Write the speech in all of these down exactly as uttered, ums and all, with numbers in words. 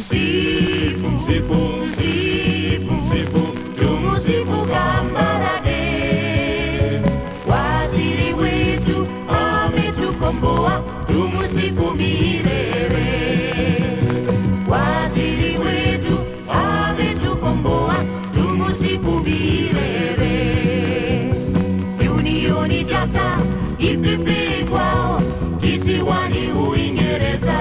Msifu, msifu, msifu, msifu, tumusifu Kambarage. Waziri wetu ametukomboa, tumusifu milele. Waziri wetu ametukomboa, tumusifu milele. Unioni Jaka ipepe kwao kisiwani Uingereza.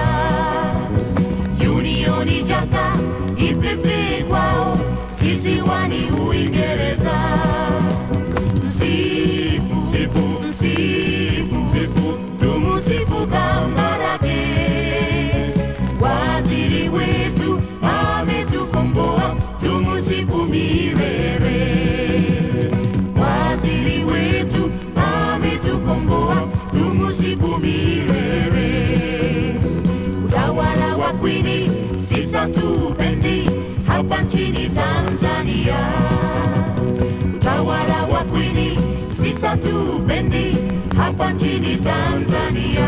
Unioni Jaka ipepe kwao kisiwani Uingereza. Msifu, msifu, msifu, msifu, tumusifu Kambarage. Waziri wetu ametukomboa, tumusifu milele. Waziri wetu ametukomboa, tumusifu milele. Utawala wa Queen sisi hatupendi hapa nchini Tanzania. Utawala wa Queen sisi hatupendi hapa nchini Tanzania.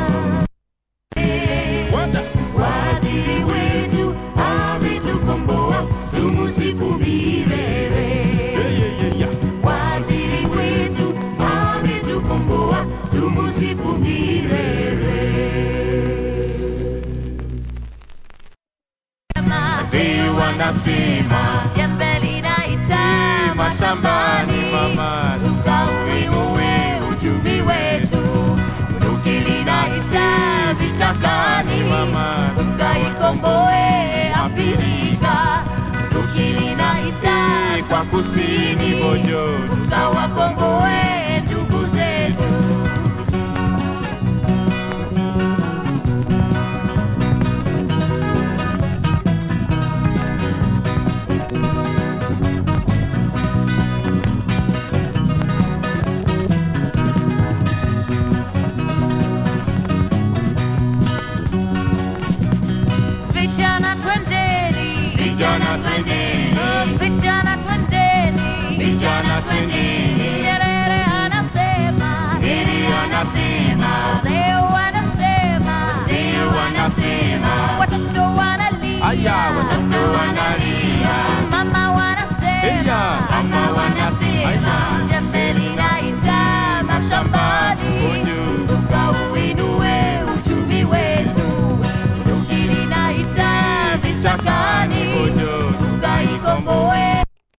Waziri wetu ametukomboa, tumusifu milele. Waziri wetu ametukomboa, tumusifu milele. Wanasema jembe linaita mashambani, mama, tukauinue uchumi wetu. Bunduki linaita vichakani, mama, tukaikomboe Afrika. Bunduki linaita kwa kusini Bojo, tukawakomboe